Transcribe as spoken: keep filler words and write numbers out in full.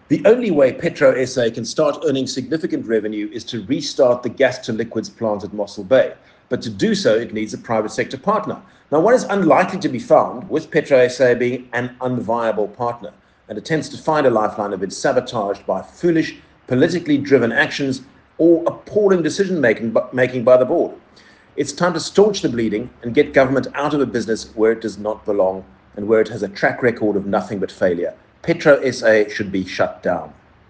The only way Petro S A can start earning significant revenue is to restart the gas to liquids plant at Mossel Bay. But to do so, it needs a private sector partner. Now, one is unlikely to be found, with Petro S A being an unviable partner, and attempts to find a lifeline have been sabotaged by foolish, politically driven actions or appalling decision making, making by the board. It's time to staunch the bleeding and get government out of a business where it does not belong and where it has a track record of nothing but failure. Petro S A should be shut down.